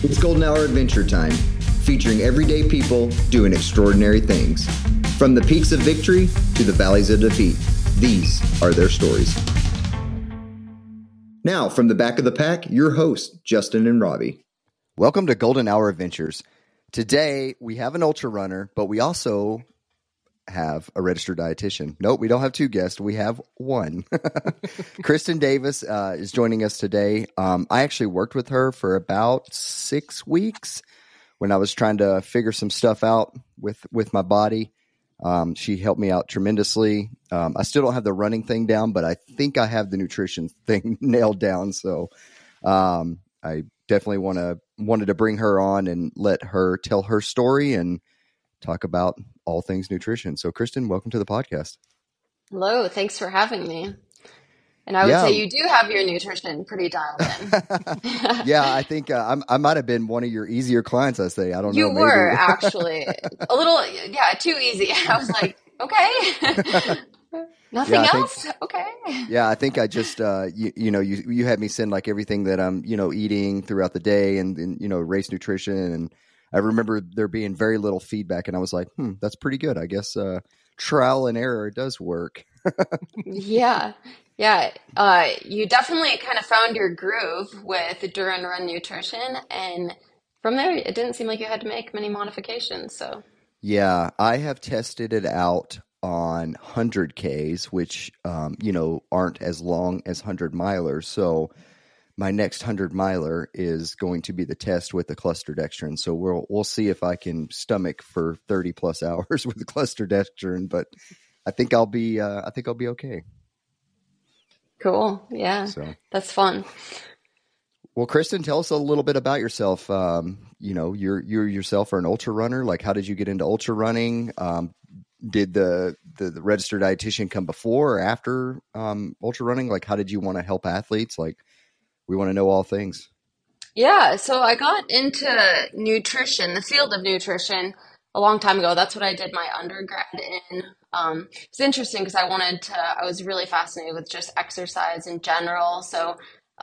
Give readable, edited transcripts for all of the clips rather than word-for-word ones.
It's Golden Hour Adventure Time, featuring everyday people doing extraordinary things. From the peaks of victory to the valleys of defeat, these are their stories. Now, from the back of the pack, your hosts, Justin and Robbie. Welcome to Golden Hour Adventures. Today, we have an ultra runner, but we also have a registered dietitian. Nope, we don't have two guests. We have one. Kristen Davis is joining us today. I actually worked with her for about 6 weeks when I was trying to figure some stuff out with my body. She helped me out tremendously. I still don't have the running thing down, but I think I have the nutrition thing nailed down. So I definitely wanted to bring her on and let her tell her story and talk about all things nutrition. So Kristen, welcome to the podcast. Hello, thanks for having me. And I would say you do have your nutrition pretty dialed in. Yeah, I think I might have been one of your easier clients, I say. I don't know. You were actually a little, too easy. I was like, okay. Nothing else? Okay. Yeah, I think I just, you had me send like everything that I'm, eating throughout the day and race nutrition. And I remember there being very little feedback. And I was like, that's pretty good. I guess trial and error does work. Yeah. You definitely kind of found your groove with Duran Run Nutrition. And from there, it didn't seem like you had to make many modifications. So yeah, I have tested it out on 100Ks, which, aren't as long as 100 milers. So my next 100 miler is going to be the test with the cluster dextrin. So we'll see if I can stomach for 30 plus hours with the cluster dextrin, but I think I'll be okay. Cool. Yeah. So that's fun. Well, Kristen, tell us a little bit about yourself. You yourself are an ultra runner. Like, how did you get into ultra running? Did the registered dietitian come before or after ultra running? Like, how did you want to help athletes? Like, we want to know all things. Yeah, so I got into nutrition, the field of nutrition, a long time ago. That's what I did my undergrad in. It's interesting because I was really fascinated with just exercise in general. So,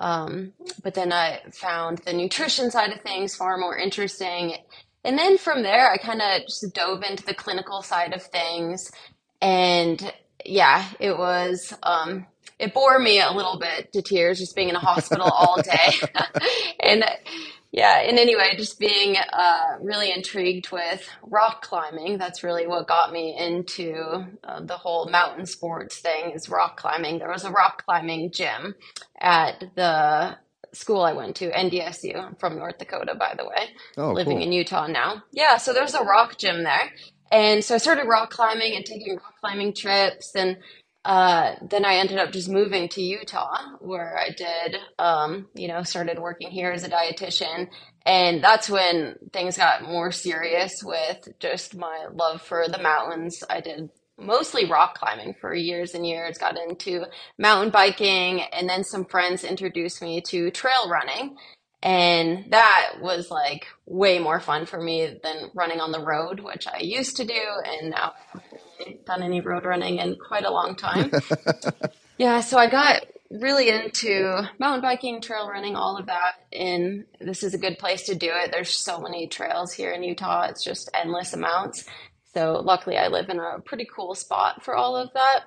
but then I found the nutrition side of things far more interesting. And then from there, I kind of just dove into the clinical side of things. And yeah, it was, it bore me a little bit to tears just being in a hospital all day. And yeah, and anyway, just being really intrigued with rock climbing. That's really what got me into the whole mountain sports thing is rock climbing. There was a rock climbing gym at the school I went to, NDSU. I'm from North Dakota, by the way, living cool. in Utah now. Yeah, so there's a rock gym there. And so I started rock climbing and taking rock climbing trips. And then I ended up just moving to Utah where I did, started working here as a dietitian. And that's when things got more serious with just my love for the mountains. I did mostly rock climbing for years and years, got into mountain biking, and then some friends introduced me to trail running. And that was like way more fun for me than running on the road, which I used to do. And now I haven't really done any road running in quite a long time. Yeah, so I got really into mountain biking, trail running, all of that. And this is a good place to do it. There's so many trails here in Utah. It's just endless amounts. So luckily I live in a pretty cool spot for all of that.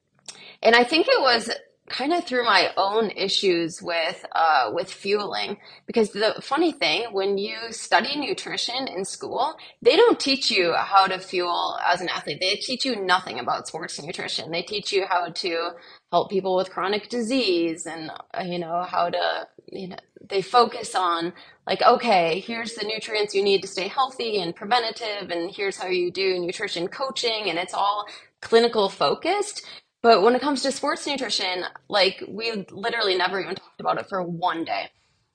And I think it was kind of through my own issues with fueling, because the funny thing, when you study nutrition in school, they don't teach you how to fuel as an athlete. They teach you nothing about sports nutrition. They teach you how to help people with chronic disease and how to they focus on like, okay, here's the nutrients you need to stay healthy and preventative, and here's how you do nutrition coaching, and it's all clinical focused. But when it comes to sports nutrition, like we literally never even talked about it for one day.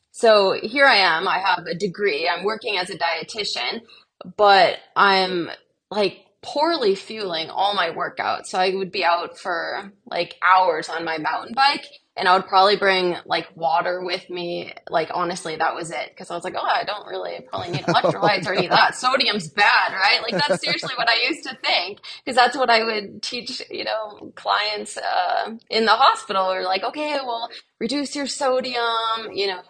So here I am, I have a degree, I'm working as a dietitian, but I'm like poorly fueling all my workouts. So I would be out for like hours on my mountain bike, and I would probably bring like water with me. Like, honestly, that was it. Cause I was like, oh, I don't really probably need electrolytes or any of that. Sodium's bad, right? Like that's seriously what I used to think. Cause that's what I would teach, clients, in the hospital, or like, okay, well, reduce your sodium,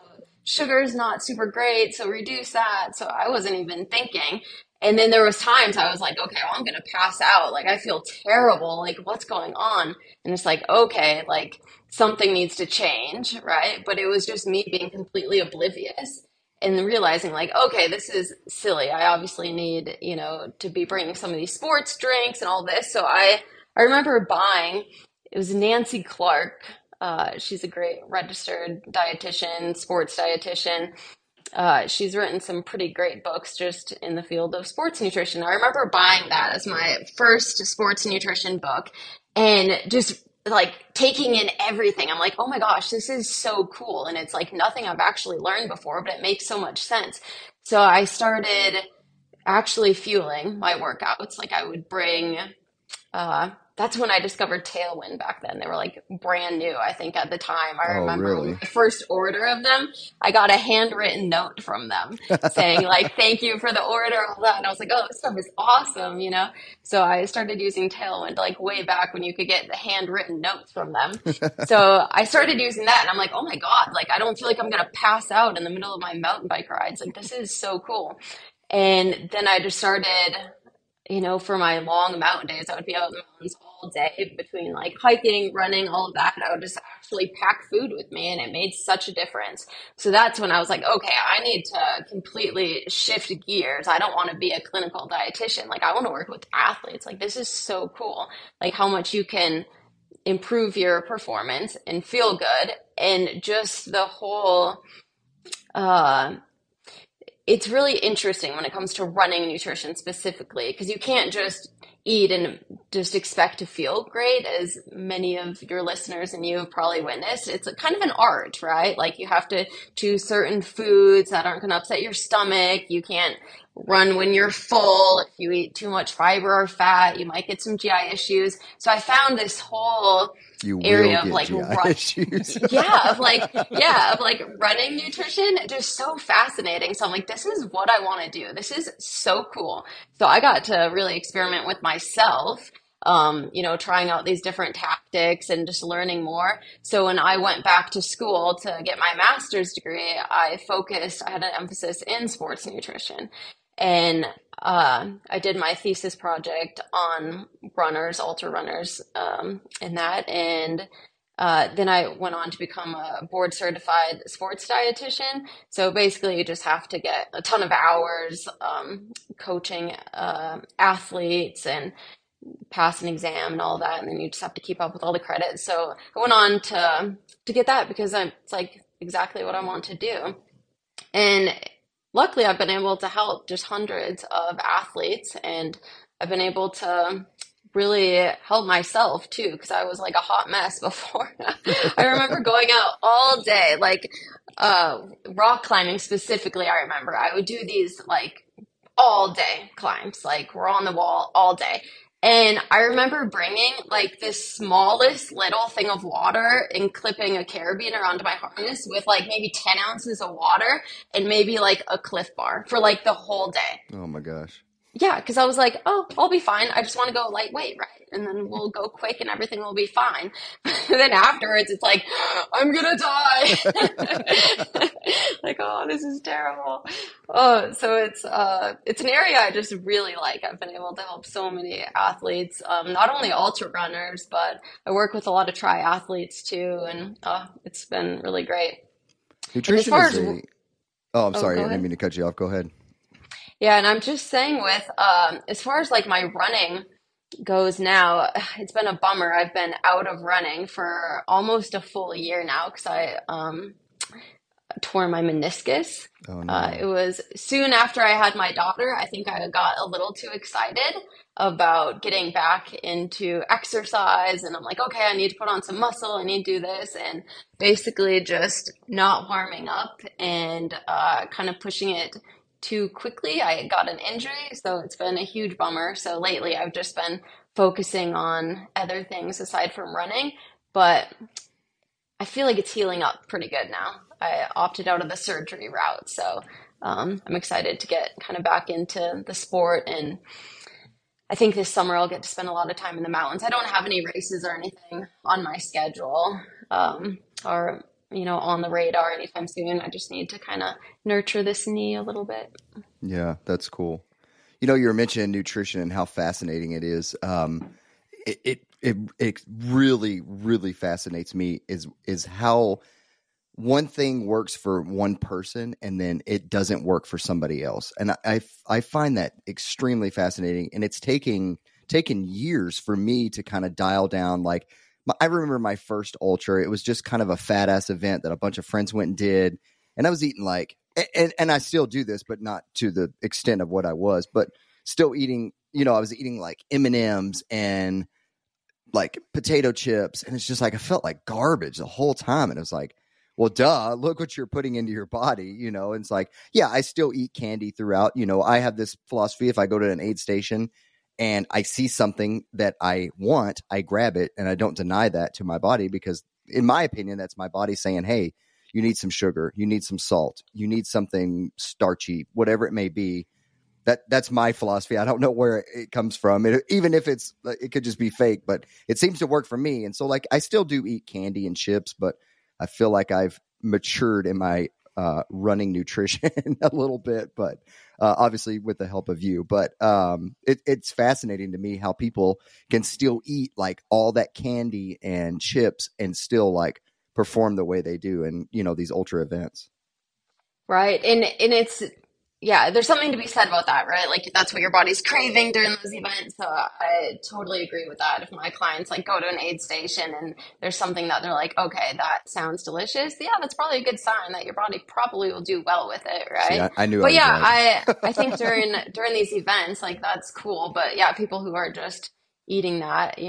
sugar is not super great, so reduce that. So I wasn't even thinking. And then there was times I was like, okay, well, I'm gonna pass out. Like I feel terrible. Like what's going on? And it's like, okay, like something needs to change, right? But it was just me being completely oblivious and realizing like, okay, this is silly. I obviously need, to be bringing some of these sports drinks and all this. So I remember buying, it was Nancy Clark. She's a great registered dietitian, sports dietitian. She's written some pretty great books just in the field of sports nutrition. I remember buying that as my first sports nutrition book and just like taking in everything. I'm like, oh my gosh, this is so cool. And it's like nothing I've actually learned before, but it makes so much sense. So I started actually fueling my workouts. Like I would bring that's when I discovered Tailwind back then. They were like brand new, I think, at the time. I Oh, remember really? the first order of them, I got a handwritten note from them saying like, thank you for the order, all that. And I was like, oh, this stuff is awesome. So I started using Tailwind like way back when you could get the handwritten notes from them. So I started using that and I'm like, oh my God, like I don't feel like I'm going to pass out in the middle of my mountain bike rides. Like this is so cool. And then I just started for my long mountain days, I would be out in the mountains all day between like hiking, running, all of that. I would just actually pack food with me and it made such a difference. So that's when I was like, okay, I need to completely shift gears. I don't want to be a clinical dietitian. Like I want to work with athletes. Like this is so cool. Like how much you can improve your performance and feel good and just the whole uh it's really interesting when it comes to running nutrition specifically because you can't just eat and just expect to feel great, as many of your listeners and you have probably witnessed. It's a kind of an art, right? Like you have to choose certain foods that aren't going to upset your stomach. You can't run when you're full. If you eat too much fiber or fat, you might get some GI issues. So I found this whole You will area of get like GI issues. of like running nutrition, just so fascinating. So I'm like, this is what I want to do. This is so cool. So I got to really experiment with myself, trying out these different tactics and just learning more. So when I went back to school to get my master's degree, I had an emphasis in sports nutrition. And I did my thesis project on runners, ultra runners, in that. And then I went on to become a board certified sports dietitian. So basically, you just have to get a ton of hours coaching athletes and pass an exam and all that. And then you just have to keep up with all the credits. So I went on to get that because it's like exactly what I want to do. And luckily, I've been able to help just hundreds of athletes, and I've been able to really help myself too, because I was like a hot mess before. I remember going out all day, like rock climbing specifically. I remember I would do these like all day climbs, like we're on the wall all day. And I remember bringing like this smallest little thing of water and clipping a carabiner onto my harness with like maybe 10 ounces of water and maybe like a Cliff Bar for like the whole day. Oh my gosh. Yeah, because I was like, oh, I'll be fine. I just want to go lightweight, right? And then we'll go quick and everything will be fine. And then afterwards, it's like, I'm gonna die. Like, oh, this is terrible. Oh, so it's an area I just really like. I've been able to help so many athletes, not only ultra runners, but I work with a lot of triathletes too, and it's been really great. Nutrition is a... Oh, I'm sorry. Go I didn't ahead. mean to cut you off. Go ahead. Yeah, and I'm just saying with as far as like my running goes now, it's been a bummer. I've been out of running for almost a full year now because I tore my meniscus. Oh no. It was soon after I had my daughter. I think I got a little too excited about getting back into exercise, and I'm like, okay, I need to put on some muscle. I need to do this, and basically just not warming up and kind of pushing it too quickly. I got an injury, so it's been a huge bummer. So lately I've just been focusing on other things aside from running, but I feel like it's healing up pretty good now. I opted out of the surgery route, so I'm excited to get kind of back into the sport, and I think this summer I'll get to spend a lot of time in the mountains. I don't have any races or anything on my schedule, or on the radar anytime soon. I just need to kind of nurture this knee a little bit. Yeah, that's cool. You were mentioning nutrition and how fascinating it is. It really, really fascinates me is how one thing works for one person and then it doesn't work for somebody else. And I find that extremely fascinating. And it's taken years for me to kind of dial down. Like I remember my first ultra, it was just kind of a fat ass event that a bunch of friends went and did. And I was eating and I still do this, but not to the extent of what I was, but still eating, I was eating like M&Ms and like potato chips. And it's just like, I felt like garbage the whole time. And it was like, well, duh, look what you're putting into your body, and it's like, yeah, I still eat candy throughout. I have this philosophy. If I go to an aid station and I see something that I want, I grab it and I don't deny that to my body because in my opinion, that's my body saying, hey, you need some sugar, you need some salt, you need something starchy, whatever it may be. That's my philosophy. I don't know where it comes from. Even if it could just be fake, but it seems to work for me. And so like, I still do eat candy and chips, but I feel like I've matured in my running nutrition a little bit, but obviously with the help of you. But it's fascinating to me how people can still eat like all that candy and chips and still like perform the way they do in, these ultra events. Right. And it's, yeah, there's something to be said about that, right? Like that's what your body's craving during those events. So I totally agree with that. If my clients like go to an aid station and there's something that they're like, okay, that sounds delicious. Yeah, that's probably a good sign that your body probably will do well with it, See, right? I knew I But was yeah, right. I think during these events, like that's cool. But yeah, people who are just eating that,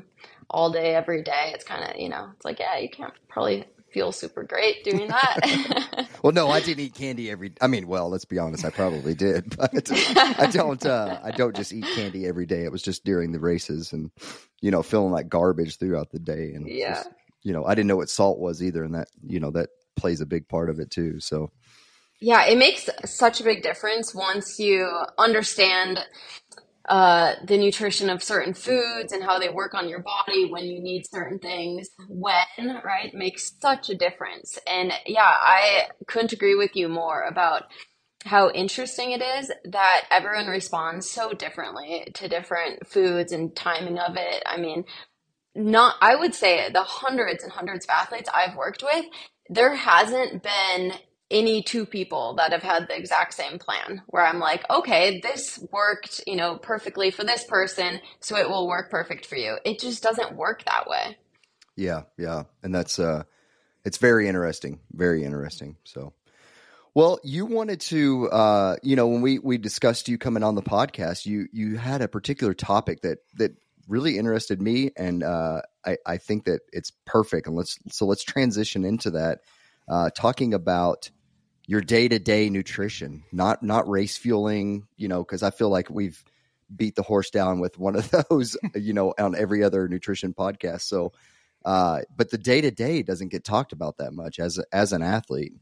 all day, every day, it's kind of, it's like, yeah, you can't probably feel super great doing that. Well, no, I didn't eat candy well, let's be honest, I probably did, but I don't just eat candy every day. It was just during the races and, feeling like garbage throughout the day. And Yeah. just, I didn't know what salt was either. And that, that plays a big part of it too. So Yeah, it makes such a big difference once you understand the nutrition of certain foods and how they work on your body when you need certain things when, right? Makes such a difference. And yeah, I couldn't agree with you more about how interesting it is that everyone responds so differently to different foods and timing of it. I mean, not, I would say the hundreds and hundreds of athletes I've worked with, there hasn't been any two people that have had the exact same plan where I'm like, okay, this worked, perfectly for this person, so it will work perfect for you. It just doesn't work that way. yeah. And that's, it's very interesting. Very interesting. So, well, you wanted to, when we discussed you coming on the podcast, you had a particular topic that really interested me, and I think that it's perfect. And let's transition into that, talking about your day-to-day nutrition, not race fueling, because I feel like we've beat the horse down with one of those, on every other nutrition podcast. So, but the day-to-day doesn't get talked about that much as an athlete.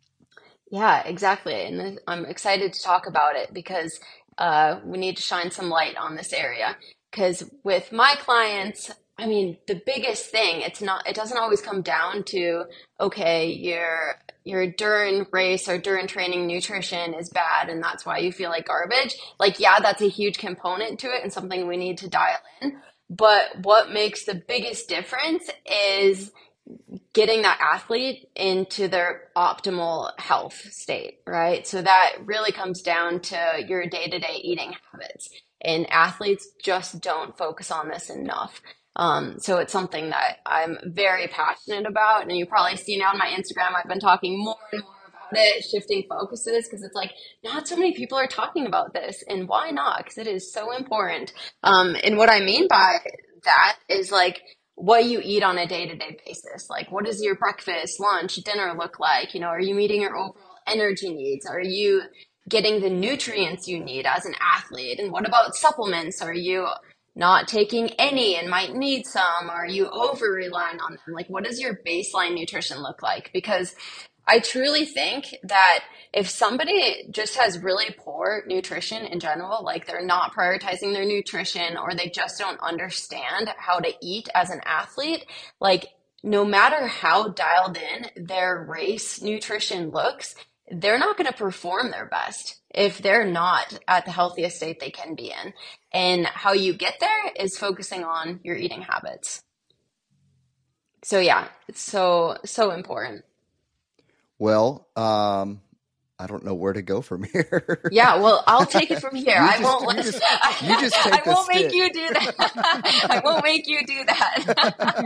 Yeah, exactly. And I'm excited to talk about it because we need to shine some light on this area. Because with my clients, I mean, the biggest thing, it doesn't always come down to, okay, your during race or during training nutrition is bad and that's why you feel like garbage. Like, yeah, that's a huge component to it and something we need to dial in. But what makes the biggest difference is getting that athlete into their optimal health state, right? So that really comes down to your day-to-day eating habits. And athletes just don't focus on this enough. So it's something that I'm very passionate about. And you probably see now on my Instagram, I've been talking more and more about it, shifting focuses, because it's like not so many people are talking about this. And why not? Because it is so important. And what I mean by that is like, what you eat on a day-to-day basis. Like, what does your breakfast, lunch, dinner look like? Are you meeting your overall energy needs? Are you getting the nutrients you need as an athlete? And what about supplements? Are you not taking any and might need some? Are you over relying on them? Like, what does your baseline nutrition look like? Because I truly think that if somebody just has really poor nutrition in general, like they're not prioritizing their nutrition or they just don't understand how to eat as an athlete, like no matter how dialed in their race nutrition looks, they're not going to perform their best if they're not at the healthiest state they can be in. And how you get there is focusing on your eating habits. So yeah, it's so important. Well, I don't know where to go from here. Yeah, well, I'll take it from here. You I just won't you let just you just take I the won't make stick. you do that. I won't make you do that.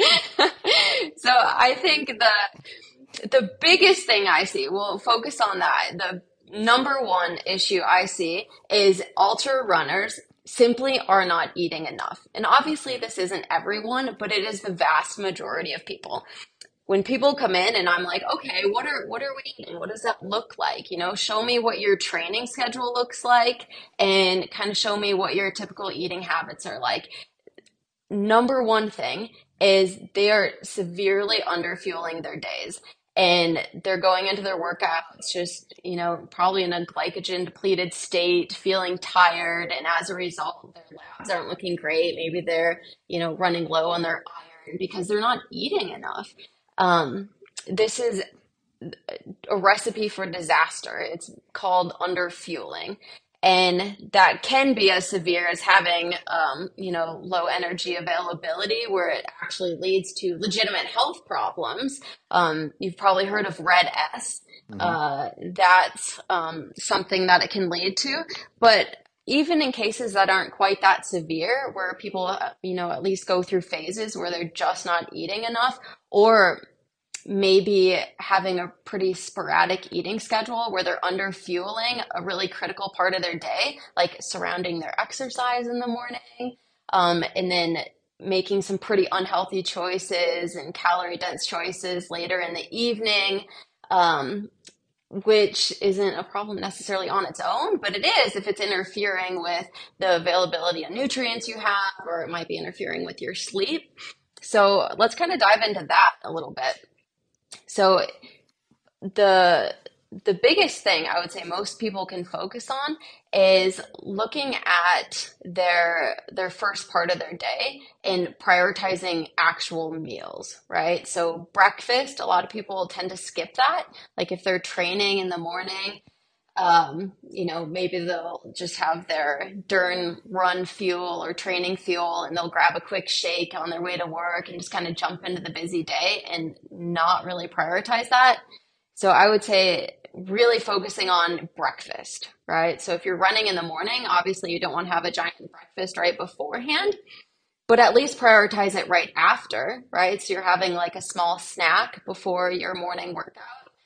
So I think the biggest thing I see, we'll focus on that. The number one issue I see is ultra runners simply are not eating enough. And obviously this isn't everyone, but it is the vast majority of people. When people come in and I'm like, okay, what are we eating? What does that look like? You know, show me what your training schedule looks like and kind of show me what your typical eating habits are like. Number one thing is they are severely underfueling their days, and they're going into their workouts just, you know, probably in a glycogen depleted state, feeling tired, and as a result, their labs aren't looking great. Maybe they're, you know, running low on their iron because they're not eating enough. This is a recipe for disaster. It's called underfueling. And that can be as severe as having, you know, low energy availability, where it actually leads to legitimate health problems. You've probably heard of Red S. Mhm. That's something that it can lead to. But even in cases that aren't quite that severe, where people, you know, at least go through phases where they're just not eating enough, or maybe having a pretty sporadic eating schedule where they're under fueling a really critical part of their day, like surrounding their exercise in the morning, and then making some pretty unhealthy choices and calorie dense choices later in the evening, um, which isn't a problem necessarily on its own, but it is if it's interfering with the availability of nutrients you have, or it might be interfering with your sleep. So let's kind of dive into that a little bit. So the the biggest thing I would say most people can focus on is looking at their first part of their day and prioritizing actual meals, right? So breakfast, a lot of people tend to skip that. Like if they're training in the morning, you know, maybe they'll just have their during run fuel or training fuel and they'll grab a quick shake on their way to work and just kind of jump into the busy day and not really prioritize that. So I would say really focusing on breakfast, right? So if you're running in the morning, obviously you don't want to have a giant breakfast right beforehand, but at least prioritize it right after, right? So you're having like a small snack before your morning workout.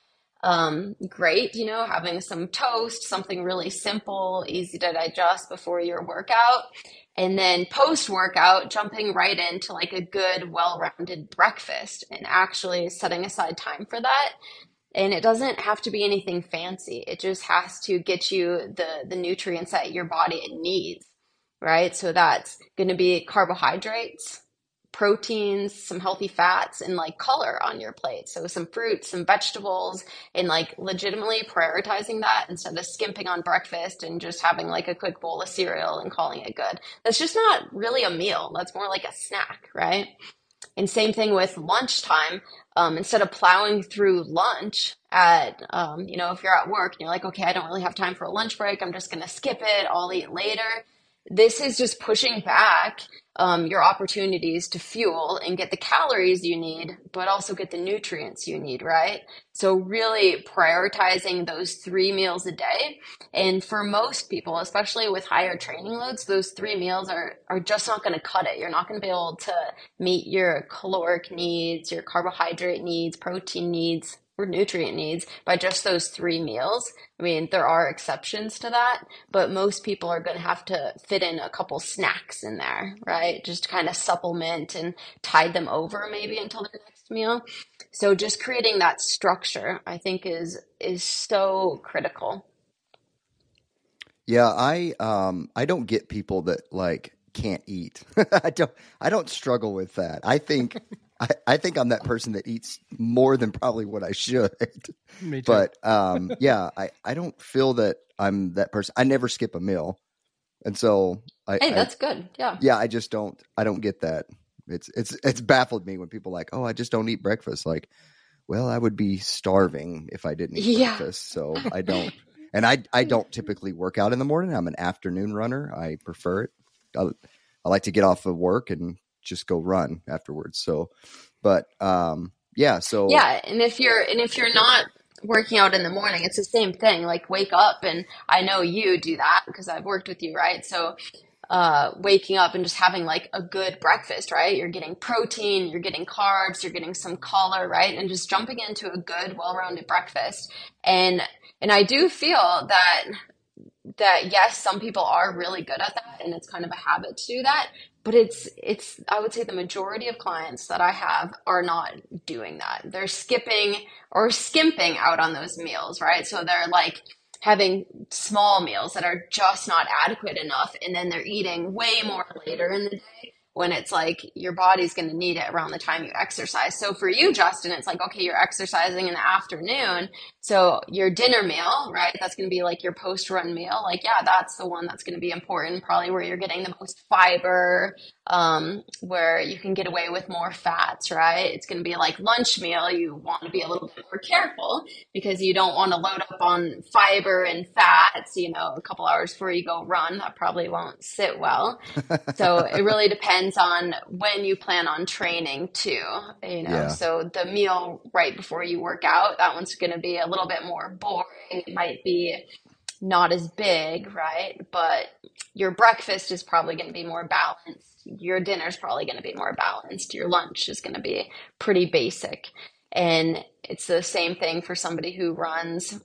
Great, you know, having some toast, something really simple, easy to digest before your workout. And then post workout, jumping right into like a good, well-rounded breakfast and actually setting aside time for that. And it doesn't have to be anything fancy. It just has to get you the nutrients that your body needs, right? So that's going to be carbohydrates, proteins, some healthy fats, and like color on your plate. So some fruits, some vegetables, and like legitimately prioritizing that instead of skimping on breakfast and just having like a quick bowl of cereal and calling it good. That's just not really a meal. That's more like a snack, right? And same thing with lunchtime. Instead of plowing through lunch at, you know, if you're at work and you're like, okay, I don't really have time for a lunch break, I'm just going to skip it, I'll eat later. This is just pushing back your opportunities to fuel and get the calories you need, but also get the nutrients you need, right? So really prioritizing those 3 meals a day. And for most people, especially with higher training loads, those 3 meals are just not going to cut it. You're not going to be able to meet your caloric needs, your carbohydrate needs, protein needs, or nutrient needs by just those 3 meals. I mean, there are exceptions to that, but most people are going to have to fit in a couple snacks in there, right? Just kind of supplement and tide them over maybe until their next meal. So just creating that structure, I think is so critical. Yeah, I don't get people that like can't eat. I don't struggle with that. I think I'm that person that eats more than probably what I should. Me too. But yeah, I don't feel that I'm that person. I never skip a meal. And so Hey, that's good. Yeah. yeah, I don't get that. It's baffled me when people are like, oh, I just don't eat breakfast. Like, well, I would be starving if I didn't eat breakfast. So I don't. And I don't typically work out in the morning. I'm an afternoon runner. I prefer it. I like to get off of work and just go run afterwards. So, but yeah. So Yeah, and if you're not working out in the morning, it's the same thing. Like wake up, and I know you do that because I've worked with you, right? So waking up and just having like a good breakfast, right? You're getting protein, you're getting carbs, you're getting some color, right? And just jumping into a good, well-rounded breakfast. And I do feel that yes, some people are really good at that, and it's kind of a habit to do that. But it's I would say the majority of clients that I have are not doing that. They're skipping or skimping out on those meals, right? So they're like having small meals that are just not adequate enough, and then they're eating way more later in the day when it's like your body's going to need it around the time you exercise. So for you, Justin, it's like, okay, you're exercising in the afternoon. So your dinner meal, right? That's going to be like your post-run meal. Like, yeah, that's the one that's going to be important, probably where you're getting the most fiber, where you can get away with more fats, right? It's going to be like lunch meal. You want to be a little bit more careful because you don't want to load up on fiber and fats, a couple hours before you go run. That probably won't sit well. So it really depends on when you plan on training too, Yeah. So the meal right before you work out, that one's going to be a little bit more boring. It might be not as big, right? But your breakfast is probably going to be more balanced. Your dinner is probably going to be more balanced. Your lunch is going to be pretty basic. And it's the same thing for somebody who runs.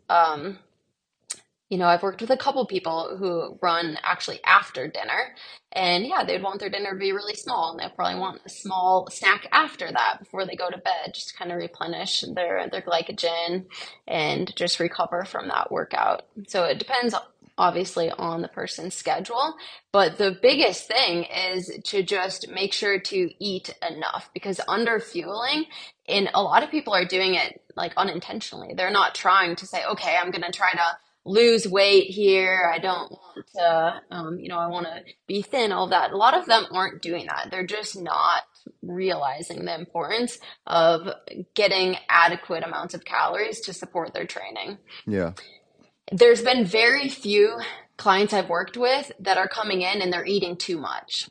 I've worked with a couple people who run actually after dinner, and yeah, they'd want their dinner to be really small, and they'll probably want a small snack after that before they go to bed, just to kind of replenish their glycogen and just recover from that workout. So it depends obviously on the person's schedule, but the biggest thing is to just make sure to eat enough, because under fueling, and a lot of people are doing it like unintentionally. They're not trying to say, okay, I'm going to try to lose weight here. I don't want to, I want to be thin, all of that. A lot of them aren't doing that. They're just not realizing the importance of getting adequate amounts of calories to support their training. Yeah. There's been very few clients I've worked with that are coming in and they're eating too much.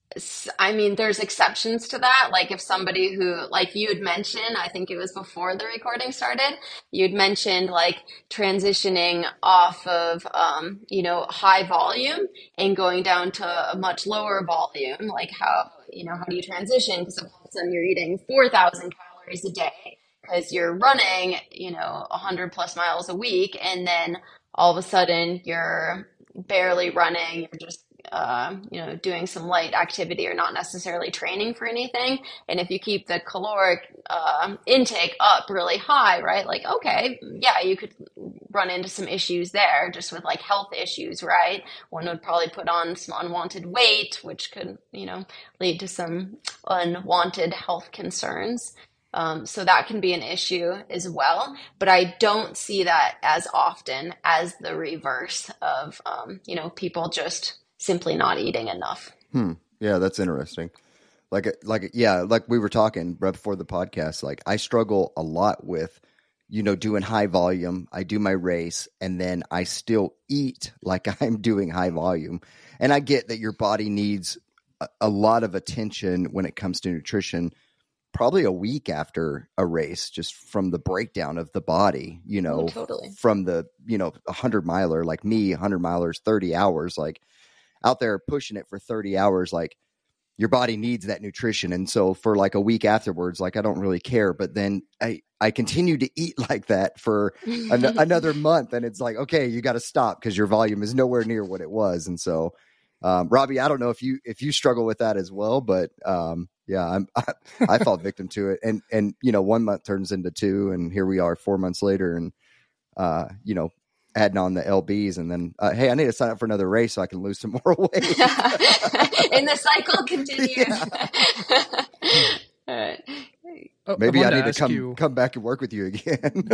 I mean, there's exceptions to that. Like if somebody who, like you had mentioned, I think it was before the recording started, you'd mentioned like transitioning off of, high volume and going down to a much lower volume. Like how do you transition? Because all of a sudden you're eating 4,000 calories a day because you're running, 100 plus miles a week. And then all of a sudden you're barely running. You're just doing some light activity or not necessarily training for anything. And if you keep the caloric intake up really high, right? Like, okay, yeah, you could run into some issues there just with like health issues, right? One would probably put on some unwanted weight, which could, lead to some unwanted health concerns. So that can be an issue as well, but I don't see that as often as the reverse of, people just simply not eating enough. Yeah, that's interesting. Like we were talking right before the podcast, like I struggle a lot with, doing high volume. I do my race and then I still eat like I'm doing high volume. And I get that your body needs a lot of attention when it comes to nutrition, probably a week after a race, just from the breakdown of the body, Totally. From the, 100 miler, like me, 100 milers, 30 hours, like out there pushing it for 30 hours, like your body needs that nutrition. And so for like a week afterwards, like I don't really care, but then I continue to eat like that for another month. And it's like, okay, you got to stop because your volume is nowhere near what it was. And so, Robbie, I don't know if you struggle with that as well, but, yeah, I fall victim to it. And, 1 month turns into 2 and here we are 4 months later and, adding on the LBs and then, hey, I need to sign up for another race so I can lose some more weight. And the cycle continues. Yeah. All right. Maybe I need to come back and work with you again.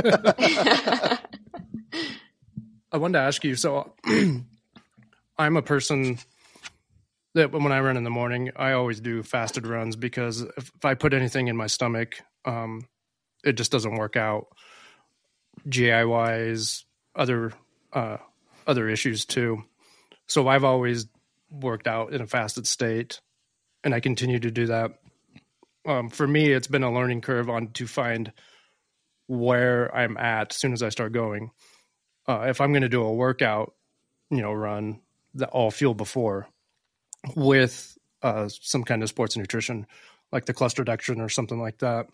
I wanted to ask you, so I'm a person that when I run in the morning, I always do fasted runs because if I put anything in my stomach, it just doesn't work out. GI wise, other issues too. So I've always worked out in a fasted state, and I continue to do that. For me, it's been a learning curve to find where I'm at as soon as I start going. If I'm going to do a workout, run that all fuel before with some kind of sports nutrition, like the cluster dextrin or something like that.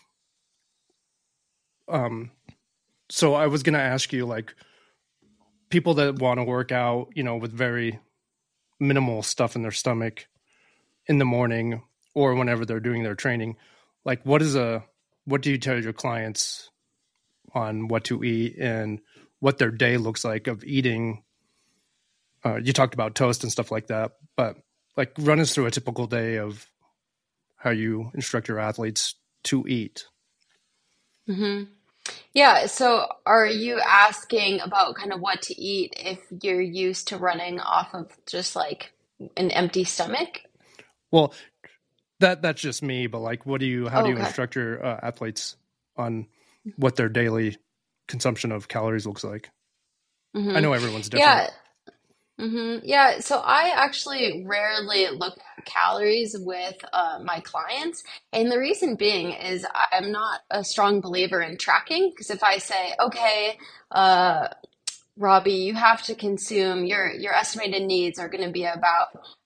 So I was going to ask you, like, people that want to work out, with very minimal stuff in their stomach in the morning or whenever they're doing their training, like, what do you tell your clients on what to eat and what their day looks like of eating? You talked about toast and stuff like that, but like, run us through a typical day of how you instruct your athletes to eat. Mm-hmm. Yeah, so are you asking about kind of what to eat if you're used to running off of just like an empty stomach? Well, that's just me, but like, how do you Okay. instruct your athletes on what their daily consumption of calories looks like? I know everyone's different. Yeah. Yeah, so I actually rarely look at calories with my clients. And the reason being is I'm not a strong believer in tracking. Because if I say, okay, uh, Robbie, you have to consume your estimated needs are going to be about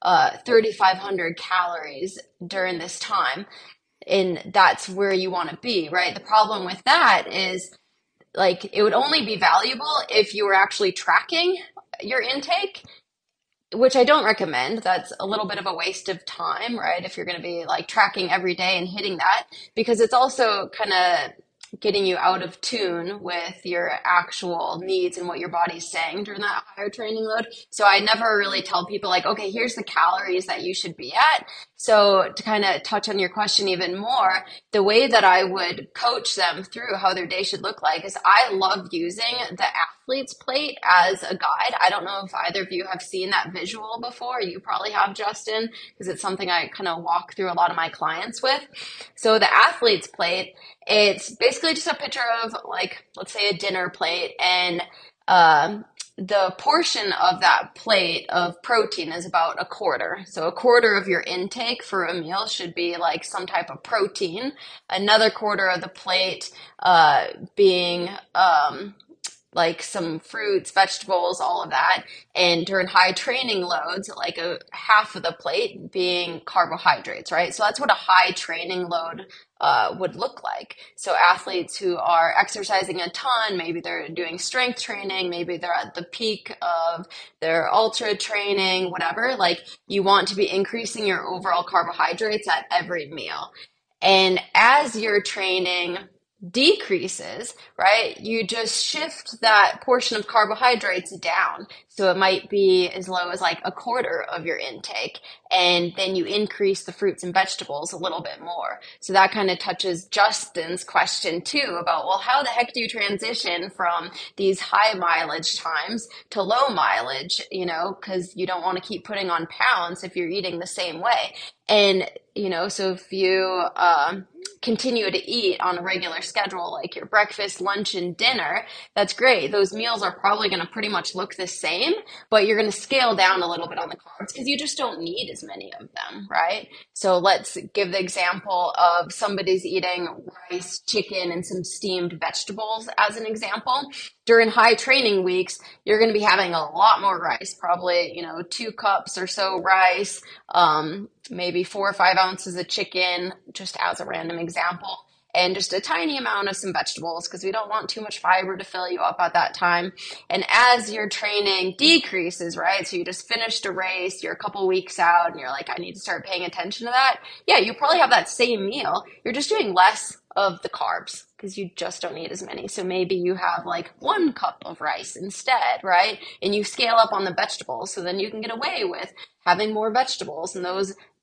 3,500 calories during this time, and that's where you want to be, right? The problem with that is like it would only be valuable if you were actually tracking your intake, which I don't recommend. That's a little bit of a waste of time, right? If you're going to be like tracking every day and hitting that, because it's also kind of getting you out of tune with your actual needs and what your body's saying during that higher training load. So I never really tell people like, okay, here's the calories that you should be at. So to kind of touch on your question even more, the way that I would coach them through how their day should look like is I love using the athlete's plate as a guide. I don't know if either of you have seen that visual before. You probably have, Justin, because it's something I kind of walk through a lot of my clients with. So the athlete's plate, it's basically just a picture of like, let's say a dinner plate, and the portion of that plate of protein is about a quarter. So a quarter of your intake for a meal should be like some type of protein. Another quarter of the plate being like some fruits, vegetables, all of that. And during high training loads, like a half of the plate being carbohydrates, right? So that's what a high training load would look like. So athletes who are exercising a ton, maybe they're doing strength training, maybe they're at the peak of their ultra training, whatever, like you want to be increasing your overall carbohydrates at every meal. And as your training decreases, right, you just shift that portion of carbohydrates down. So it might be as low as like a quarter of your intake. And then you increase the fruits and vegetables a little bit more. So that kind of touches Justin's question too about, well, how the heck do you transition from these high mileage times to low mileage, because you don't want to keep putting on pounds if you're eating the same way. And, so if you continue to eat on a regular schedule, like your breakfast, lunch, and dinner, that's great. Those meals are probably going to pretty much look the same, but you're going to scale down a little bit on the carbs because you just don't need as many of them, right? So let's give the example of somebody's eating rice, chicken, and some steamed vegetables as an example. During high training weeks, you're going to be having a lot more rice, probably, 2 cups or so rice, maybe 4 or 5 ounces of chicken, just as a random example, and just a tiny amount of some vegetables because we don't want too much fiber to fill you up at that time. And as your training decreases, right? So you just finished a race, you're a couple weeks out, and you're like, I need to start paying attention to that. Yeah, you probably have that same meal. You're just doing less of the carbs because you just don't need as many. So maybe you have like 1 cup of rice instead, right? And you scale up on the vegetables. So then you can get away with having more vegetables, and those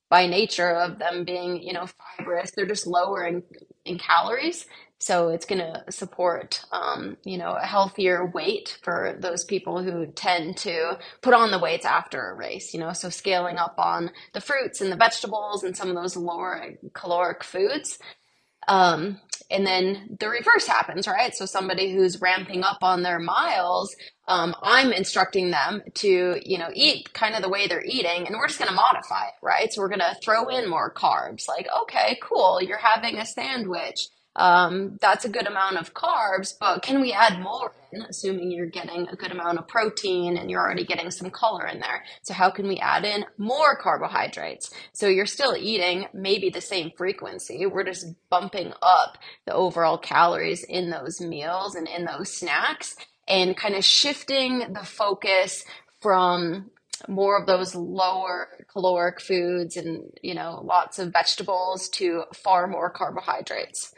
by nature of them being, fibrous, they're just lower in calories. So it's going to support, a healthier weight for those people who tend to put on the weights after a race, so scaling up on the fruits and the vegetables and some of those lower caloric foods. And then the reverse happens, right? So somebody who's ramping up on their miles, I'm instructing them to, eat kind of the way they're eating, and we're just going to modify it, right? So we're going to throw in more carbs. Like, okay, cool, you're having a sandwich. That's a good amount of carbs, but can we add more in, assuming you're getting a good amount of protein and you're already getting some color in there? So how can we add in more carbohydrates? So you're still eating maybe the same frequency. We're just bumping up the overall calories in those meals and in those snacks, and kind of shifting the focus from more of those lower caloric foods and, lots of vegetables to far more carbohydrates.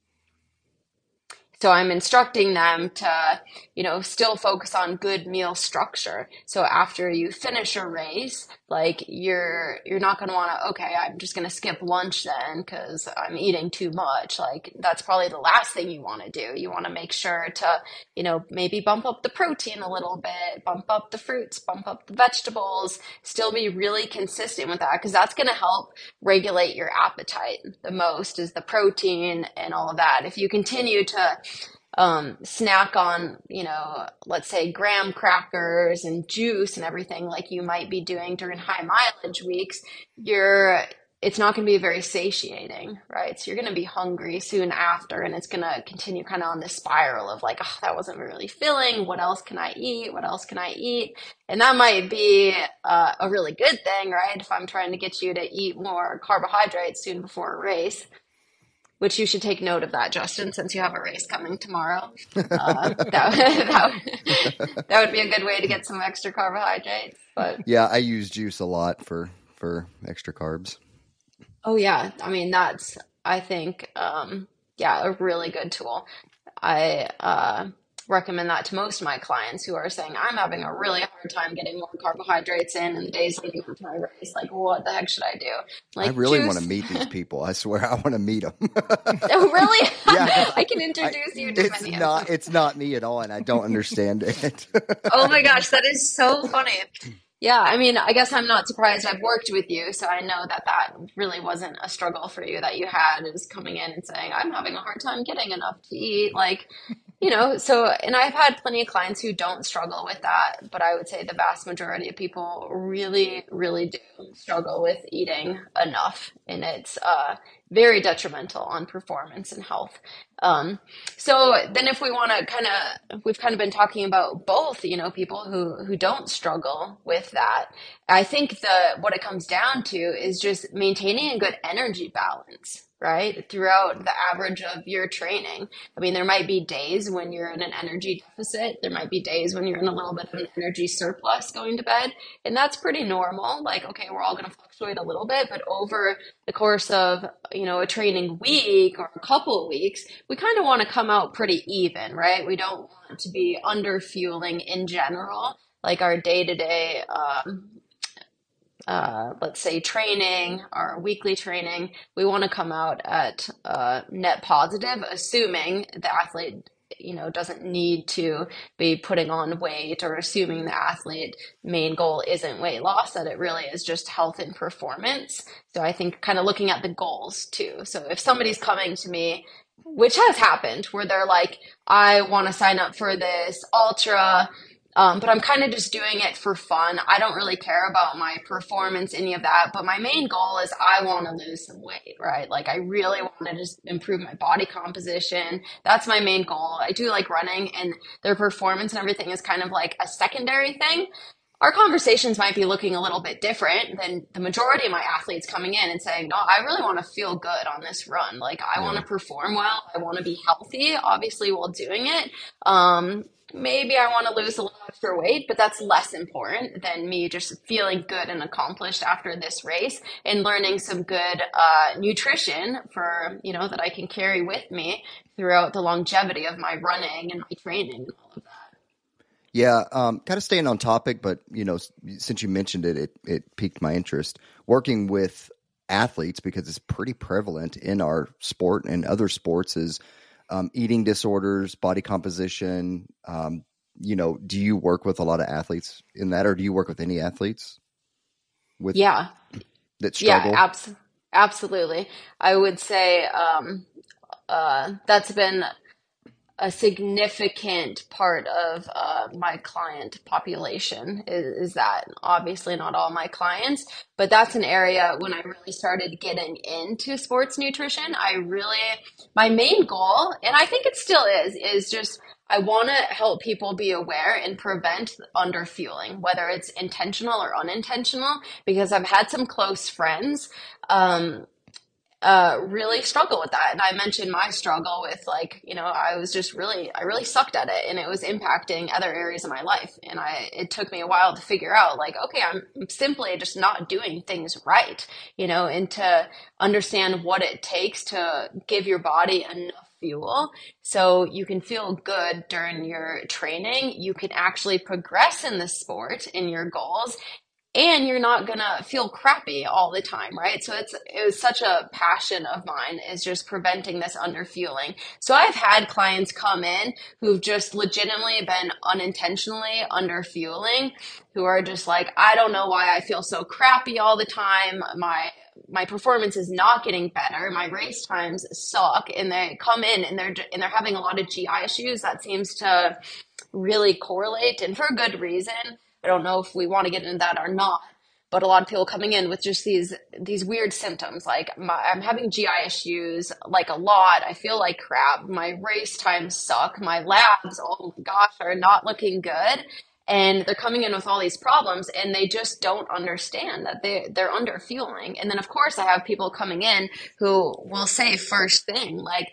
So I'm instructing them to, still focus on good meal structure. So after you finish a race, like you're not going to want to, okay, I'm just going to skip lunch then because I'm eating too much. Like that's probably the last thing you want to do. You want to make sure to, maybe bump up the protein a little bit, bump up the fruits, bump up the vegetables, still be really consistent with that, because that's going to help regulate your appetite the most, is the protein and all of that. If you continue to snack on, let's say graham crackers and juice and everything like you might be doing during high mileage weeks, it's not going to be very satiating, right? So you're going to be hungry soon after, and it's going to continue kind of on this spiral of like, oh, that wasn't really filling. What else can I eat? What else can I eat? And that might be a really good thing, right? If I'm trying to get you to eat more carbohydrates soon before a race. Which you should take note of that, Justin, since you have a race coming tomorrow. That would be a good way to get some extra carbohydrates. But yeah, I use juice a lot for extra carbs. Oh yeah, I mean that's, I think, a really good tool. I recommend that to most of my clients who are saying, I'm having a really hard time getting more carbohydrates in the days leading up to my race. Like, what the heck should I do? Like, I really want to meet these people. I swear I want to meet them. Oh, really? Yeah, I can introduce you to many of them. It's not me at all, and I don't understand it. Oh my gosh, that is so funny. Yeah, I mean, I guess I'm not surprised. I've worked with you, so I know that really wasn't a struggle for you that you had, is coming in and saying, I'm having a hard time getting enough to eat. Like, so, and I've had plenty of clients who don't struggle with that, but I would say the vast majority of people really, really do struggle with eating enough, and it's very detrimental on performance and health. So then if we want to we've kind of been talking about both, people who don't struggle with that. I think what it comes down to is just maintaining a good energy balance, right? Throughout the average of your training. I mean, there might be days when you're in an energy deficit. There might be days when you're in a little bit of an energy surplus going to bed. And that's pretty normal. Like, okay, we're all going to fluctuate a little bit, but over the course of, a training week or a couple of weeks, we kind of want to come out pretty even, right? We don't want to be under fueling in general, like our day-to-day, let's say training or weekly training. We want to come out at net positive, assuming the athlete doesn't need to be putting on weight, or assuming the athlete main goal isn't weight loss, that it really is just health and performance. So I think kind of looking at the goals too. So if somebody's coming to me, which has happened, where they're like, I want to sign up for this ultra, but I'm kind of just doing it for fun. I don't really care about my performance, any of that. But my main goal is I want to lose some weight, right? Like I really want to just improve my body composition. That's my main goal. I do like running, and their performance and everything is kind of like a secondary thing. Our conversations might be looking a little bit different than the majority of my athletes coming in and saying, no, I really want to feel good on this run. Like I want to perform well. I want to be healthy, obviously, while doing it. Maybe I want to lose a little extra weight, but that's less important than me just feeling good and accomplished after this race, and learning some good nutrition for, that I can carry with me throughout the longevity of my running and my training and all of that. Yeah, kind of staying on topic, but since you mentioned it, it piqued my interest. Working with athletes, because it's pretty prevalent in our sport and other sports, is eating disorders, body composition. Do you work with a lot of athletes in that, or do you work with any athletes with Yeah, that yeah, struggle? absolutely. I would say that's been a significant part of my client population is that obviously not all my clients, but that's an area when I really started getting into sports nutrition. My main goal, and I think it still is just I want to help people be aware and prevent underfueling, whether it's intentional or unintentional, because I've had some close friends. Um, really struggle with that. And I mentioned my struggle with like, I really sucked at it and it was impacting other areas of my life. And it took me a while to figure out like, okay, I'm simply just not doing things right, and to understand what it takes to give your body enough fuel so you can feel good during your training. You can actually progress in the sport in your goals and you're not gonna feel crappy all the time, right? So it was such a passion of mine is just preventing this underfueling. So I've had clients come in who've just legitimately been unintentionally underfueling, who are just like, I don't know why I feel so crappy all the time. My performance is not getting better. My race times suck, and they come in and they're having a lot of GI issues. That seems to really correlate, and for a good reason. I don't know if we want to get into that or not, but a lot of people coming in with just these weird symptoms, like I'm having GI issues like a lot. I feel like crap. My race times suck. My labs, oh my gosh, are not looking good. And they're coming in with all these problems, and they just don't understand that they're under fueling. And then, of course, I have people coming in who will say first thing like,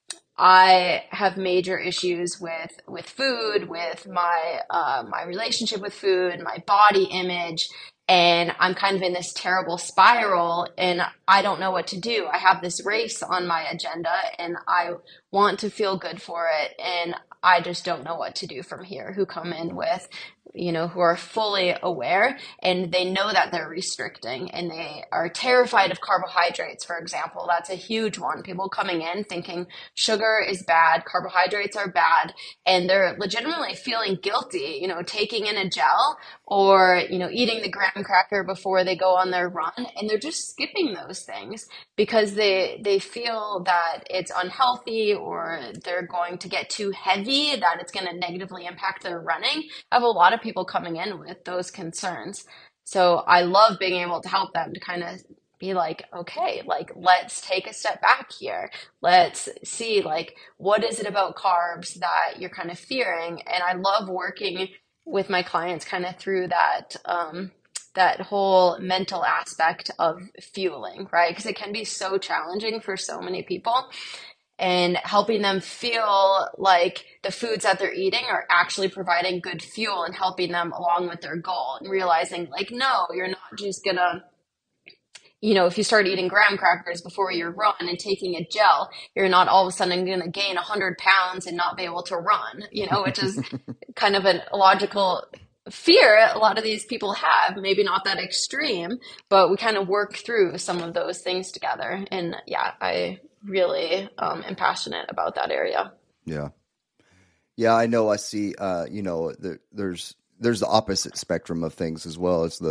I have major issues with food, with my relationship with food, my body image, and I'm kind of in this terrible spiral, and I don't know what to do. I have this race on my agenda, and I want to feel good for it, and I just don't know what to do from here. Who come in with, who are fully aware and they know that they're restricting and they are terrified of carbohydrates, for example. That's a huge one. People coming in thinking sugar is bad, carbohydrates are bad, and they're legitimately feeling guilty, taking in a gel or, eating the graham cracker before they go on their run. And they're just skipping those things because they feel that it's unhealthy or they're going to get too heavy, that it's going to negatively impact their running. I have a lot of people coming in with those concerns. So I love being able to help them to kind of be like, okay, like let's take a step back here. Let's see like what is it about carbs that you're kind of fearing? And I love working with my clients kind of through that whole mental aspect of fueling, right? Because it can be so challenging for so many people, and helping them feel like the foods that they're eating are actually providing good fuel and helping them along with their goal, and realizing like, no, you're not just gonna, if you start eating graham crackers before your run and taking a gel, you're not all of a sudden going to gain 100 pounds and not be able to run, which is kind of a logical fear a lot of these people have, maybe not that extreme, but we kind of work through some of those things together. And yeah, I really am passionate about that area. Yeah. Yeah, I know. I see, there's the opposite spectrum of things as well as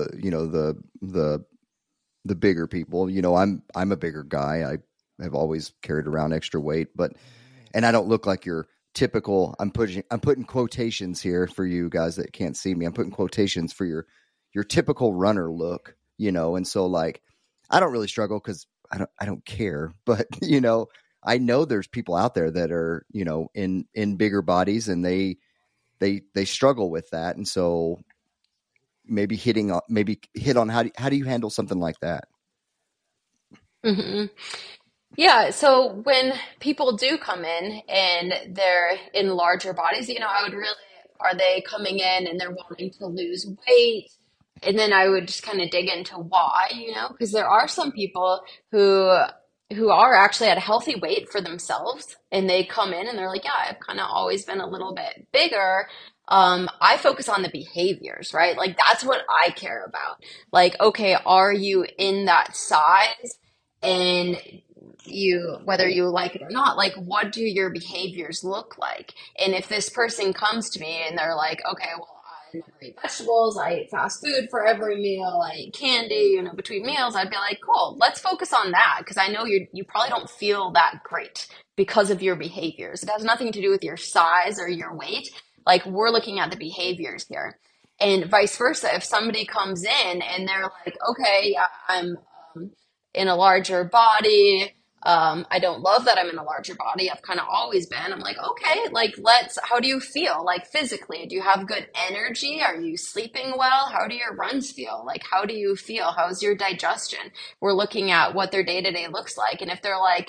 the bigger people. I'm a bigger guy. I have always carried around extra weight, and I don't look like your typical, I'm putting quotations here for you guys that can't see me. I'm putting quotations for your typical runner look, and so like, I don't really struggle because I don't care, but I know there's people out there that are, in bigger bodies and they struggle with that. And so maybe hit on how do you handle something like that? Mm-hmm. Yeah, so when people do come in and they're in larger bodies, I would really, are they coming in and they're wanting to lose weight? And then I would just kind of dig into why, because there are some people who are actually at a healthy weight for themselves, and they come in and they're like, yeah, I've kind of always been a little bit bigger, I focus on the behaviors, right? Like that's what I care about. Like, okay, are you in that size? And you, whether you like it or not, like what do your behaviors look like? And if this person comes to me and they're like, okay, well, I never eat vegetables, I eat fast food for every meal, I eat candy, between meals, I'd be like, cool, let's focus on that because I know you probably don't feel that great because of your behaviors. It has nothing to do with your size or your weight. Like we're looking at the behaviors here. And vice versa, if somebody comes in and they're like, okay, yeah, I'm in a larger body. I don't love that I'm in a larger body. I've kind of always been. I'm like, okay, like how do you feel? Like physically, do you have good energy? Are you sleeping well? How do your runs feel? Like, how do you feel? How's your digestion? We're looking at what their day to day looks like. And if they're like,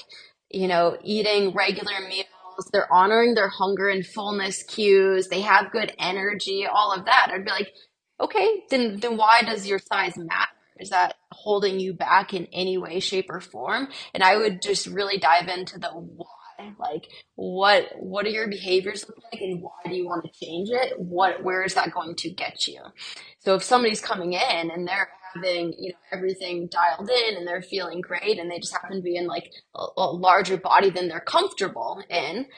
eating regular meals, they're honoring their hunger and fullness cues, they have good energy, all of that, I'd be like, okay, then why does your size matter? Is that holding you back in any way, shape, or form? And I would just really dive into the why. Like, what do your behaviors look like, and why do you want to change it? Where is that going to get you? So if somebody's coming in and they're having, everything dialed in and they're feeling great, and they just happen to be in like a larger body than they're comfortable in,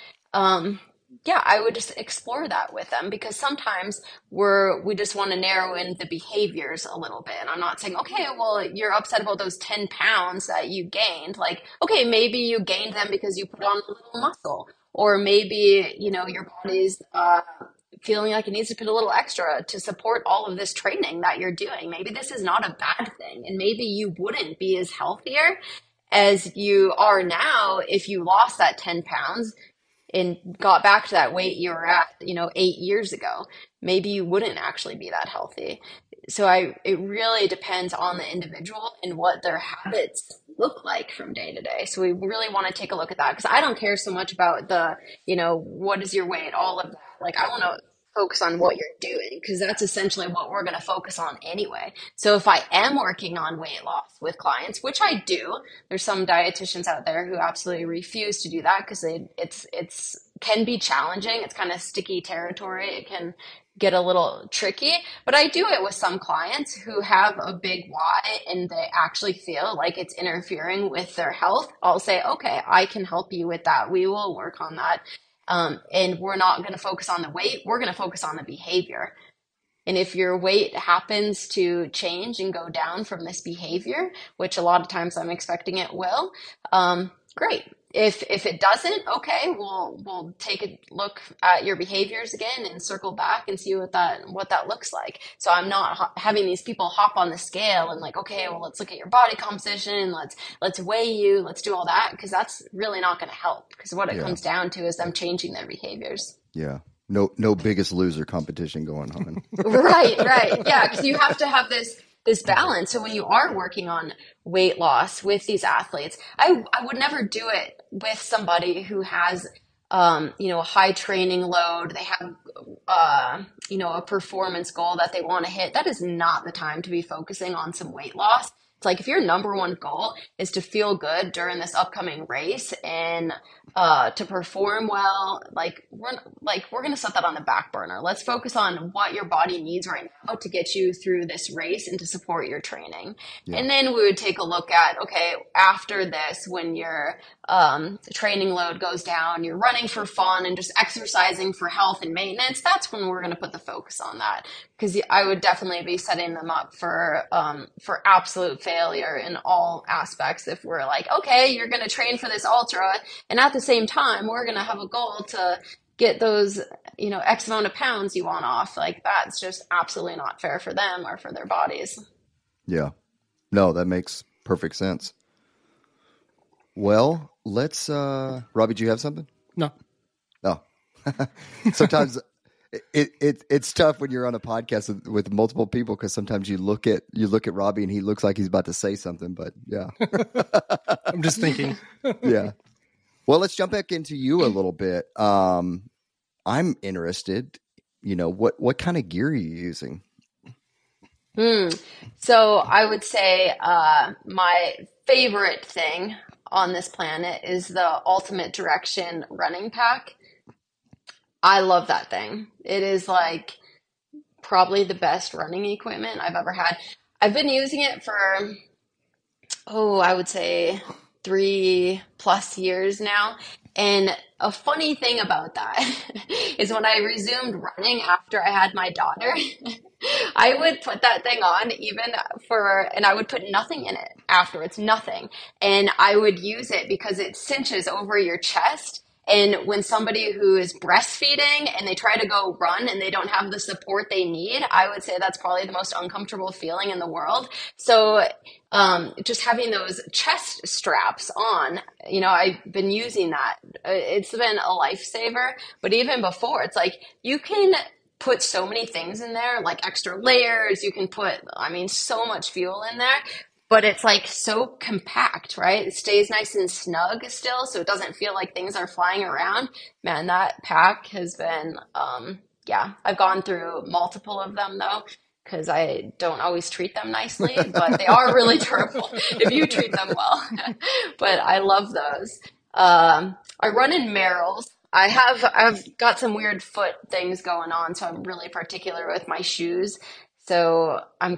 yeah, I would just explore that with them because sometimes we just want to narrow in the behaviors a little bit. And I'm not saying, okay, well, you're upset about those 10 pounds that you gained. Like, okay, maybe you gained them because you put on a little muscle, or maybe, your body's feeling like it needs to put a little extra to support all of this training that you're doing. Maybe this is not a bad thing. And maybe you wouldn't be as healthier as you are now if you lost that 10 pounds and got back to that weight you were at, 8 years ago. Maybe you wouldn't actually be that healthy. So it really depends on the individual and what their habits look like from day to day. So we really want to take a look at that because I don't care so much about the, what is your weight, all of that. Like I want to focus on what you're doing because that's essentially what we're going to focus on anyway. So if I am working on weight loss with clients, which I do, there's some dietitians out there who absolutely refuse to do that because it's can be challenging. It's kind of sticky territory. It can get a little tricky, but I do it with some clients who have a big why and they actually feel like it's interfering with their health. I'll say, okay, I can help you with that. We will work on that. And we're not going to focus on the weight. We're going to focus on the behavior. And if your weight happens to change and go down from this behavior, which a lot of times I'm expecting it will, great. If it doesn't, okay, we'll take a look at your behaviors again and circle back and see what that looks like. So I'm not having these people hop on the scale and like, okay, well, let's look at your body composition, let's weigh you, let's do all that, because that's really not going to help. Because what it comes down to is them changing their behaviors. Yeah. No Biggest Loser competition going on. Right. Yeah, because you have to have this balance. So when you are working on weight loss with these athletes, I would never do it with somebody who has, a high training load. They have, a performance goal that they want to hit. That is not the time to be focusing on some weight loss. It's like if your number one goal is to feel good during this upcoming race and to perform well, we're going to set that on the back burner. Let's focus on what your body needs right now to get you through this race and to support your training. Yeah. And then we would take a look at, okay, after this, when your training load goes down, you're running for fun and just exercising for health and maintenance, that's when we're going to put the focus on that. Because I would definitely be setting them up for absolute failure in all aspects. If we're like, okay, you're going to train for this ultra, and at the same time, we're going to have a goal to get those, X amount of pounds you want off. Like that's just absolutely not fair for them or for their bodies. Yeah, no, that makes perfect sense. Well, let's. Robbie, do you have something? No. Sometimes. It's tough when you're on a podcast with multiple people because sometimes you look at Robbie and he looks like he's about to say something, but yeah. I'm just thinking. Yeah. Well, let's jump back into you a little bit. I'm interested, what kind of gear are you using? So I would say my favorite thing on this planet is the Ultimate Direction running pack. I love that thing. It is like probably the best running equipment I've ever had. I've been using it for, I would say 3+ years now. And a funny thing about that is when I resumed running after I had my daughter, I would put that thing on and I would put nothing in it afterwards, nothing. And I would use it because it cinches over your chest. And when somebody who is breastfeeding and they try to go run and they don't have the support they need, I would say that's probably the most uncomfortable feeling in the world. So just having those chest straps on, I've been using that. It's been a lifesaver. But even before, it's like you can put so many things in there, like extra layers. You can put, so much fuel in there. But it's like so compact, right? It stays nice and snug still, so it doesn't feel like things are flying around. Man, that pack has been, I've gone through multiple of them though, because I don't always treat them nicely, but they are really durable if you treat them well. But I love those. I run in Merrells. I've got some weird foot things going on, so I'm really particular with my shoes. So I'm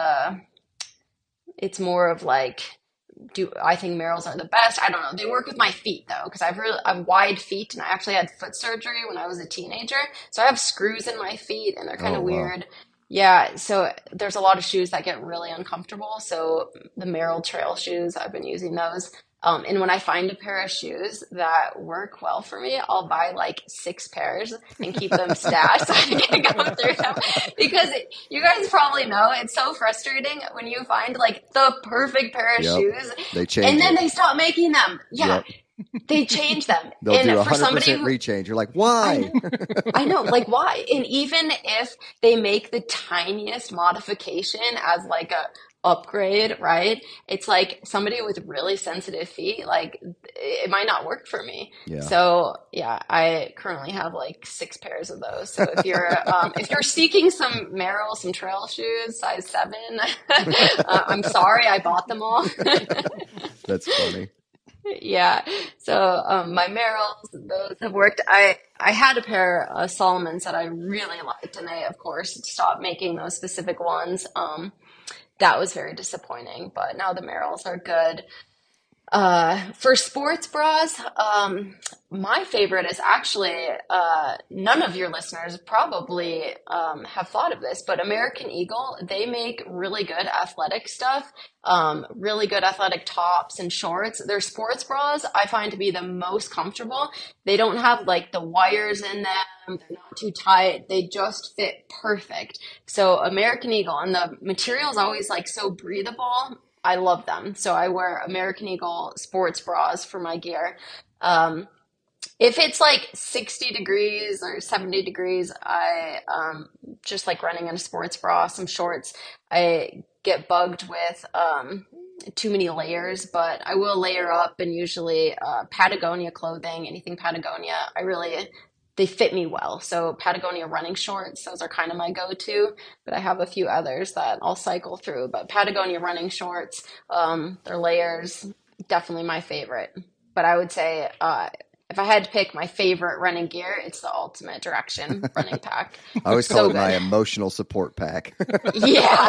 it's more of like, do I think Merrells are the best? I don't know. They work with my feet though, because I've wide feet, and I actually had foot surgery when I was a teenager. So I have screws in my feet, and they're kind of wow. weird. Yeah, so there's a lot of shoes that get really uncomfortable. So the Merrell trail shoes, I've been using those. And when I find a pair of shoes that work well for me, I'll buy like 6 pairs and keep them stashed so I can go through them. Because you guys probably know it's so frustrating when you find like the perfect pair of shoes, they change and then it. they stop making them. Yeah. They change them. They'll and do a for 100% somebody rechange. You're like, why? I know, like why? And even if they make the tiniest modification as like a upgrade, right? It's like somebody with really sensitive feet, like it might not work for me. Yeah. So yeah, I currently have like 6 pairs of those. So if you're seeking some Merrell, some trail shoes, size 7, I'm sorry, I bought them all. That's funny. Yeah. So my Merrells, those have worked. I had a pair of Solomons that I really liked, and they of course stopped making those specific ones. That was very disappointing, but now the Merrells are good. For sports bras, my favorite is actually, none of your listeners probably have thought of this, but American Eagle, they make really good athletic stuff, really good athletic tops and shorts. Their sports bras I find to be the most comfortable. They don't have like the wires in them. They're not too tight. They just fit perfect. So American Eagle, and the material is always like so breathable. I love them. So I wear American Eagle sports bras for my gear. If it's like 60 degrees or 70 degrees, I just like running in a sports bra, some shorts. I get bugged with too many layers, but I will layer up, and usually Patagonia clothing, anything Patagonia, they fit me well. So Patagonia running shorts, those are kind of my go-to, but I have a few others that I'll cycle through. But Patagonia running shorts, their layers, definitely my favorite. But I would say if I had to pick my favorite running gear, it's the Ultimate Direction running pack. I always call it my emotional support pack. Yeah,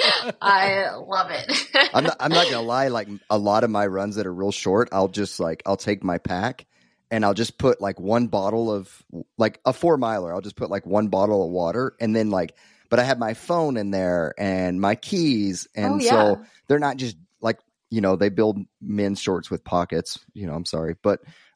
I love it. I'm not going to lie, like a lot of my runs that are real short, I'll take my pack, and I'll just put like one bottle of, like a 4-miler, I'll just put like one bottle of water, and then but I have my phone in there and my keys. And so they're not just like, they build men's shorts with pockets, I'm sorry. But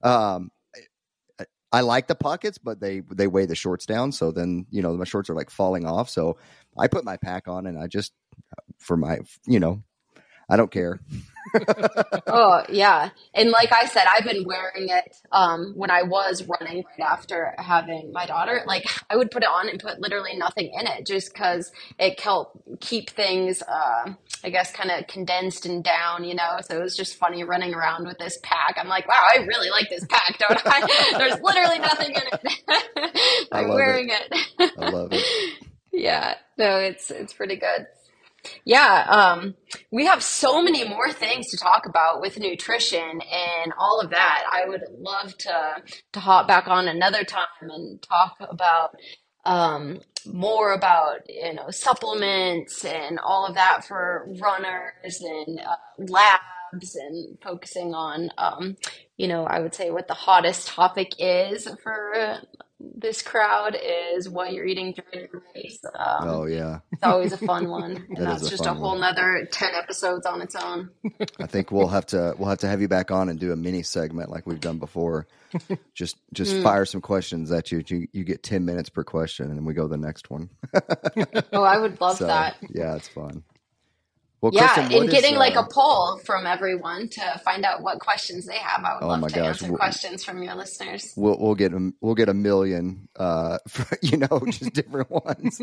I like the pockets, but they weigh the shorts down. So then, my shorts are like falling off. So I put my pack on, and I just, for my, I don't care. Oh, yeah. And like I said, I've been wearing it when I was running right after having my daughter. Like I would put it on and put literally nothing in it, just because it helped keep things, I guess, kind of condensed and down, So it was just funny running around with this pack. I'm like, wow, I really like this pack, don't I? There's literally nothing in it. I'm wearing it. I love it. Yeah. No, it's pretty good. Yeah, we have so many more things to talk about with nutrition and all of that. I would love to hop back on another time and talk about more about supplements and all of that for runners and labs and focusing on I would say what the hottest topic is for this crowd is what you're eating during your race. Oh yeah, It's always a fun one, and that is that's a just a fun whole one. nother 10 episodes on its own. I think we'll have to have you back on and do a mini segment like we've done before. Just fire some questions at you. You get 10 minutes per question, and then we go to the next one. Oh, I would love So that. yeah, it's fun. Well, Yeah, Kristen, what and is, getting like a poll from everyone to find out what questions they have. I would Oh love my to gosh, answer questions from your listeners. we'll get a million, just different ones.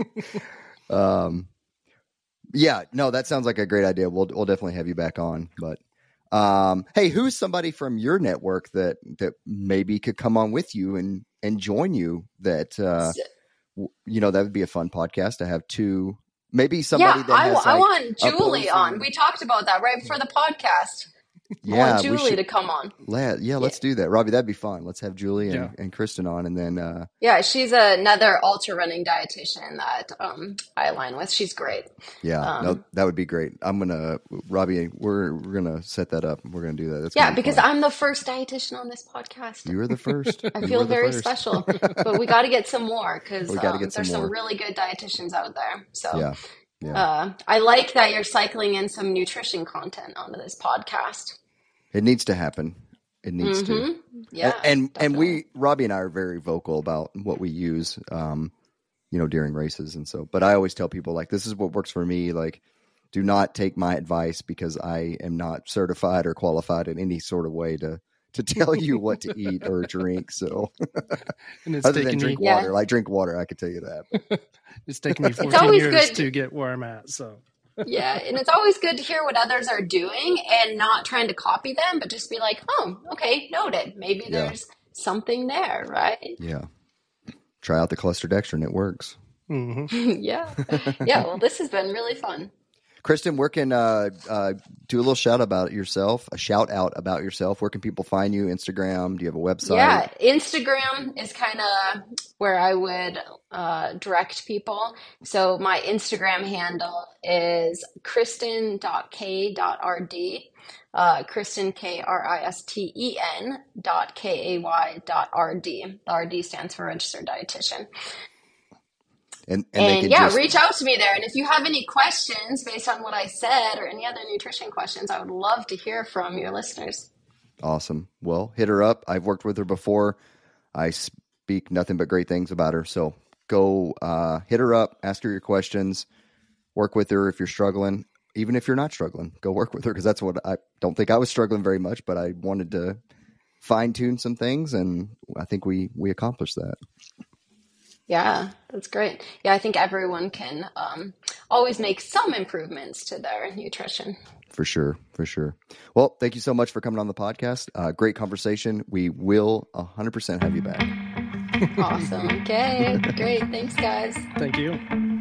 Yeah, no, that sounds like a great idea. We'll definitely have you back on. But hey, who's somebody from your network that maybe could come on with you and join you? That that would be a fun podcast to have two. Maybe somebody Yeah, that has I like want Julie on. opposing- We talked about that right before the podcast. I Yeah, want we Julie should. to come on. Let's do that, Robbie. That'd be fun. Let's have Julie Yeah. and Kristen on, and then Yeah, she's another ultra running dietitian that I align with. She's great. no, that would be great. Robbie, we're gonna set that up. We're gonna do that. That's Yeah, gonna be because fun. I'm the first dietitian on this podcast. You were the first. I You feel were the very first. special, but we got to get some more because We gotta get there's some more. some really good dietitians out there. So Yeah. I like that you're cycling in some nutrition content onto this podcast. It needs to happen. It needs to. Yeah, And definitely. Robbie and I are very vocal about what we use, during races. And so, but I always tell people like, this is what works for me. Like, do not take my advice because I am not certified or qualified in any sort of way to tell you what to eat or drink. So And it's other than taken drink me, water, like drink water, I could tell you that. it's taken me 14 always years good. to get where I'm at. So Yeah, and it's always good to hear what others are doing and not trying to copy them, but just be like, oh, okay, noted. Maybe Yeah. there's something there, right? Yeah. Try out the clusterdextrin. It works. Yeah. Yeah, well, this has been really fun. Kristen, where can do a little shout out about yourself? Where can people find you? Instagram? Do you have a website? Yeah, Instagram is kind of where I would direct people. So my Instagram handle is kristen.k.rd. Kristen, KRISTEN.KAY.RD. The RD stands for registered dietitian. And they And can yeah, just reach out to me there. And if you have any questions based on what I said or any other nutrition questions, I would love to hear from your listeners. Awesome. Well, hit her up. I've worked with her before. I speak nothing but great things about her. So go hit her up, ask her your questions, work with her if you're struggling. Even if you're not struggling, go work with her because that's what I don't think I was struggling very much, but I wanted to fine tune some things, and I think we accomplished that. Yeah, that's great. Yeah, I think everyone can always make some improvements to their nutrition. For sure. Well, thank you so much for coming on the podcast. Great conversation. We will 100% have you back. Awesome. Okay, great. Thanks, guys. thank you.